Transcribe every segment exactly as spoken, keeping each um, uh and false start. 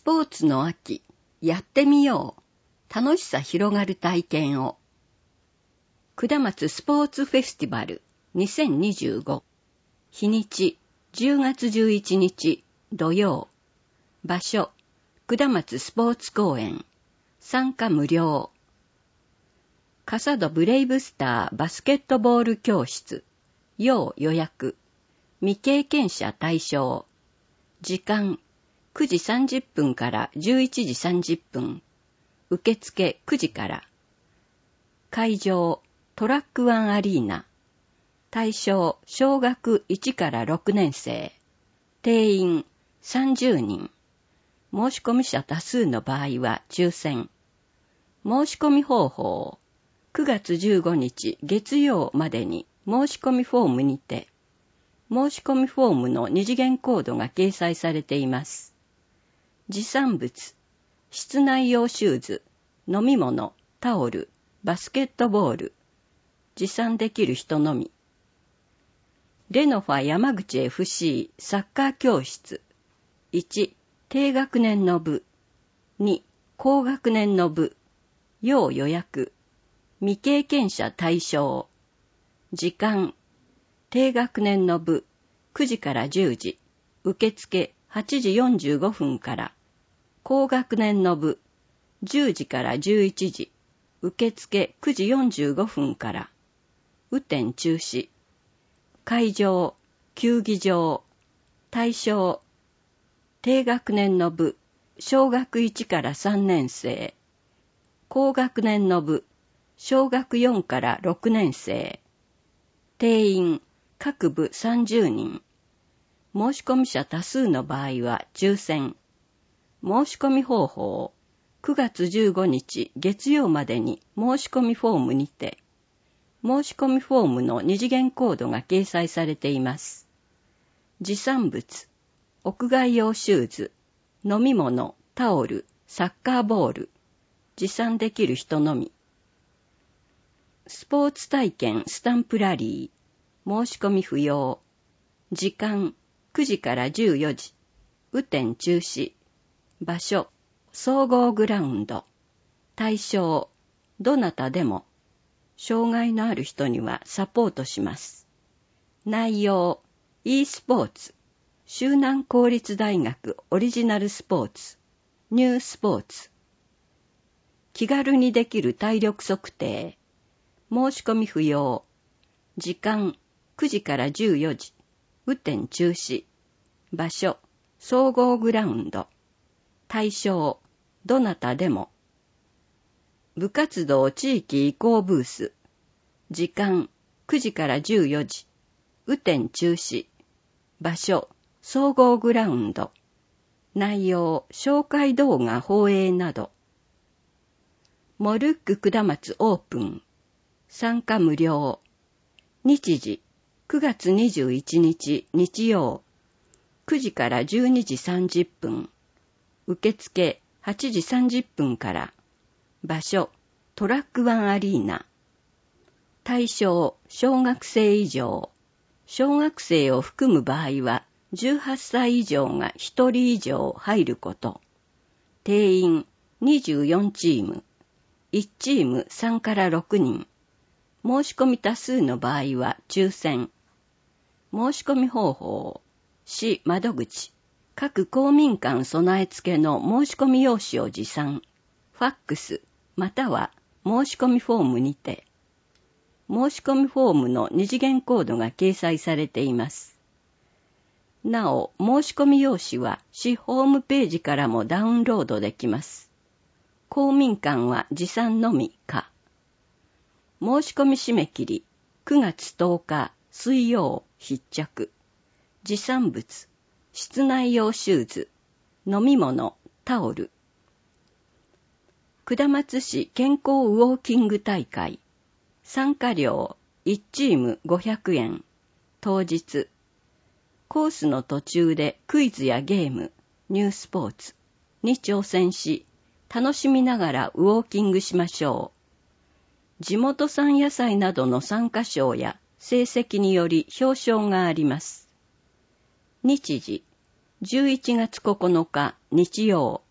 ポーツの秋、やってみよう。楽しさ広がる体験を。下松スポーツフェスティバルにせんにじゅうご。日にちじゅうがつじゅういちにち土曜。場所、下松スポーツ公園。参加無料。笠戸ブレイブスターバスケットボール教室。要予約。未経験者対象。時間、くじさんじゅっぷんからじゅういちじさんじゅっぷん。受付くじから。会場、トラックワンアリーナ。対象、小学いちからろくねん生。定員、さんじゅうにん。申し込み者多数の場合は抽選。申し込み方法、くがつじゅうごにち月曜までに申し込みフォームにて、申し込みフォームの二次元コードが掲載されています。持参物、室内用シューズ、飲み物、タオル、バスケットボール。持参できる人のみ。レノファ山口 エフシー サッカー教室。いち、低学年の部。に、高学年の部。要予約。未経験者対象。時間。低学年の部。くじからじゅうじ。受付はちじよんじゅうごふんから。高学年の部。じゅうじからじゅういちじ。受付くじよんじゅうごふんから。雨天中止。会場、球技場。対象。低学年の部。小学いちからさんねん生。高学年の部。小学よんからろくねん生。定員、各部さんじゅうにん。申し込み者多数の場合は抽選。申し込み方法、くがつじゅうごにち月曜までに申し込みフォームにて、申し込みフォームの二次元コードが掲載されています。持参物、屋外用シューズ、飲み物、タオル、サッカーボール。持参できる人のみ。スポーツ体験スタンプラリー。申し込み不要。時間、くじからじゅうよじ。雨天中止。場所、総合グラウンド。対象、どなたでも。障害のある人にはサポートします。内容、e スポーツ。周南公立大学オリジナルスポーツ。ニュースポーツ。気軽にできる体力測定。申し込み不要。時間、くじからじゅうよじ。雨天中止。場所、総合グラウンド。対象、どなたでも。部活動地域移行ブース。時間、くじからじゅうよじ。雨天中止。場所、総合グラウンド。内容、紹介動画放映など。モルック下松オープン。参加無料。日時、くがつにじゅういちにち日曜。くじからじゅうにじさんじゅっぷん。受付はちじさんじゅっぷんから。場所、トラックワンアリーナ。対象、小学生以上。小学生を含む場合は、じゅうはっさい以上がひとり以上入ること。定員にじゅうよんチーム。いちチームさんからろくにん。申し込み多数の場合は抽選。申し込み方法、市窓口。各公民館備え付けの申し込み用紙を持参。ファックス、または申し込みフォームにて。申し込みフォームの二次元コードが掲載されています。なお、申し込み用紙は市ホームページからもダウンロードできます。公民館は持参のみか。申し込み締め切り、くがつとおか水曜必着。持参物、室内用シューズ、飲み物、タオル。下松市健康ウォーキング大会。参加料いちチームごひゃくえん。当日。コースの途中でクイズやゲーム、ニュースポーツに挑戦し、楽しみながらウォーキングしましょう。地元産野菜などの参加賞や成績により表彰があります。日時、じゅういちがつここのか日曜、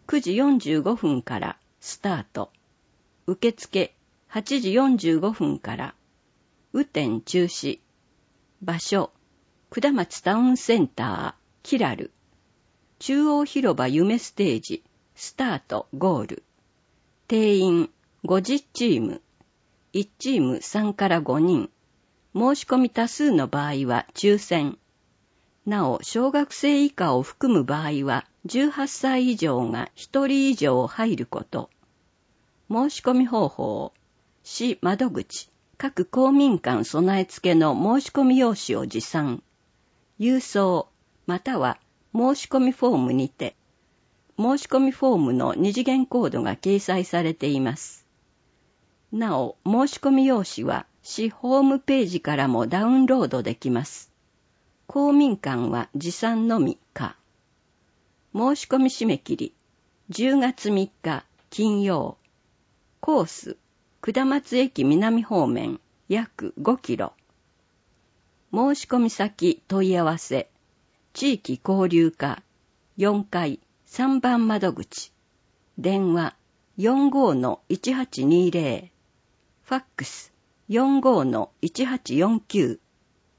くじよんじゅうごふんからスタート。受付はちじよんじゅうごふんから。雨天中止。場所、下松タウンセンター、キラル。中央広場夢ステージ、スタート、ゴール。定員ごじゅうチーム。いちチームさんからごにん。申し込み多数の場合は抽選。なお、小学生以下を含む場合は、じゅうはっさい以上がひとり以上入ること。申し込み方法。市窓口、各公民館備え付けの申し込み用紙を持参。郵送、または申し込みフォームにて。申し込みフォームの二次元コードが掲載されています。なお、申し込み用紙は市ホームページからもダウンロードできます。公民館は持参のみか。申し込み締め切り、じゅうがつみっか金曜。コース、下松駅南方面、約ごキロ。申し込み先問い合わせ、地域交流課、よんかいさんばん窓口。電話 よんごーのいちはちにーぜろ。ファックス よんごーのいちはちよんきゅう。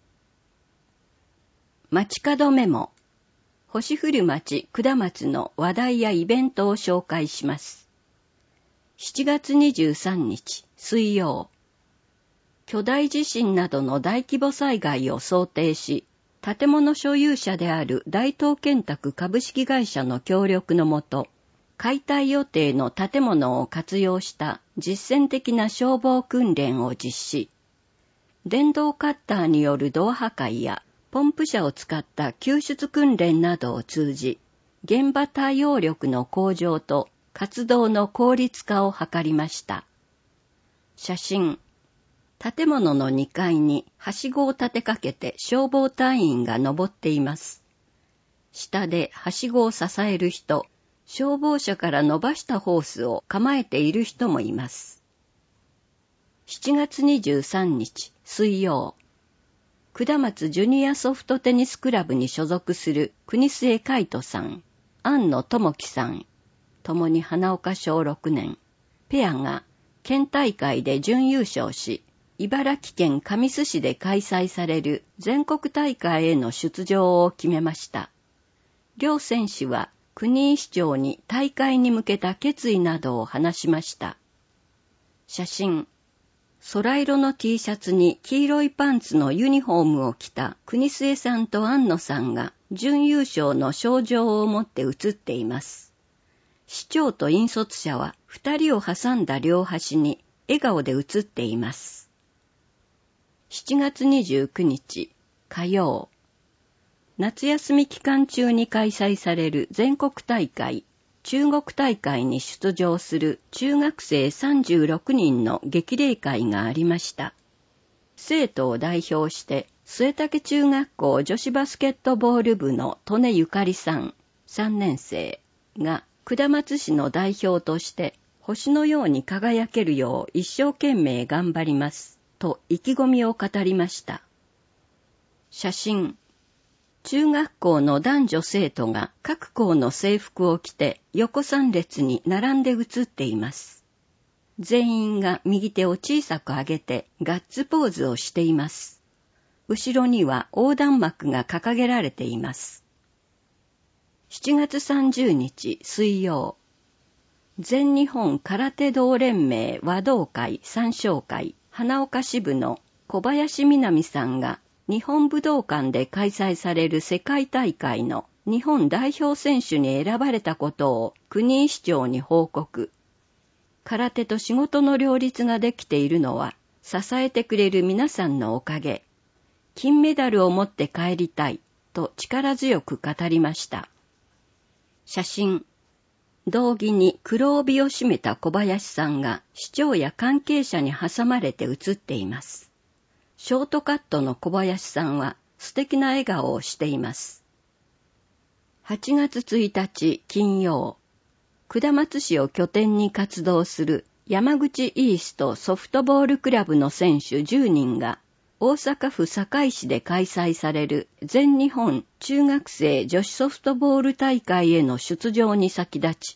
街角メモ。星降る町下松の話題やイベントを紹介します。しちがつにじゅうさんにち水曜。巨大地震などの大規模災害を想定し、建物所有者である大東建託株式会社の協力のもと、解体予定の建物を活用した実践的な消防訓練を実施。電動カッターによるドア破壊やポンプ車を使った救出訓練などを通じ、現場対応力の向上と活動の効率化を図りました。写真。建物のにかいにはしごを立てかけて消防隊員が登っています。下ではしごを支える人、消防車から伸ばしたホースを構えている人もいます。しちがつにじゅうさんにち水曜。下松ジュニアソフトテニスクラブに所属する国末海斗さん、安野智樹さん、ともに花岡小ろくねん、ペアが県大会で準優勝し、茨城県神栖市で開催される全国大会への出場を決めました。両選手は国井市長に大会に向けた決意などを話しました。写真。空色の T シャツに黄色いパンツのユニフォームを着た国末さんと安野さんが準優勝の賞状を持って写っています。市長と引率者は二人を挟んだ両端に笑顔で写っています。しちがつにじゅうくにち火曜。夏休み期間中に開催される全国大会、中国大会に出場する中学生さんじゅうろくにんの激励会がありました。生徒を代表して末竹中学校女子バスケットボール部の利根ゆかりさん、さんねんせいが下松市の代表として星のように輝けるよう一生懸命頑張りますと意気込みを語りました。写真。中学校の男女生徒が各校の制服を着て横三列に並んで写っています。全員が右手を小さく上げてガッツポーズをしています。後ろには横断幕が掲げられています。しちがつさんじゅうにち水曜。全日本空手道連盟和道会三将会花岡支部の小林みなみさんが日本武道館で開催される世界大会の日本代表選手に選ばれたことを国井市長に報告。空手と仕事の両立ができているのは支えてくれる皆さんのおかげ。金メダルを持って帰りたいと力強く語りました。写真。道着に黒帯を締めた小林さんが市長や関係者に挟まれて写っています。ショートカットの小林さんは素敵な笑顔をしています。はちがつついたち金曜。下松市を拠点に活動する山口イーストソフトボールクラブの選手じゅうにんが大阪府堺市で開催される全日本中学生女子ソフトボール大会への出場に先立ち、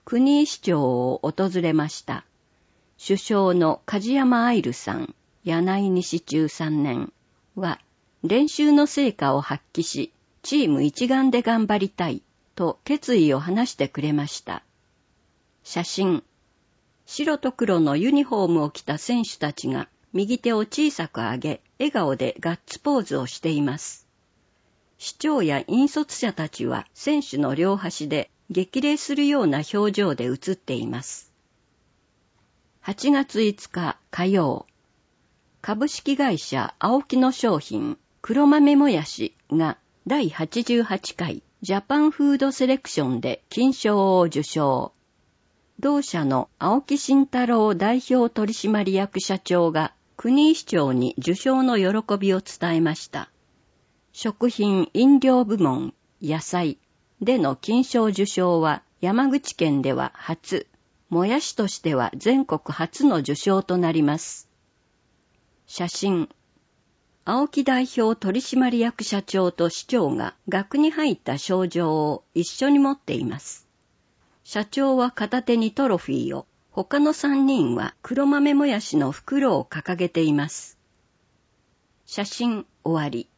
国井市長を訪れました。首相の梶山愛流さん、柳井西中さんねんは、練習の成果を発揮し、チーム一丸で頑張りたいと決意を話してくれました。写真。白と黒のユニフォームを着た選手たちが右手を小さく上げ、笑顔でガッツポーズをしています。市長や引率者たちは選手の両端で激励するような表情で写っています。はちがついつか火曜、株式会社青木の商品黒豆もやしがだいはちじゅうはちかいジャパンフードセレクションで金賞を受賞。同社の青木慎太郎代表取締役社長が国井市長に受賞の喜びを伝えました。食品飲料部門野菜での金賞受賞は山口県では初、もやしとしては全国初の受賞となります。写真。青木代表取締役社長と市長が額に入った賞状を一緒に持っています。社長は片手にトロフィーを、他のさんにんは黒豆もやしの袋を掲げています。写真終わり。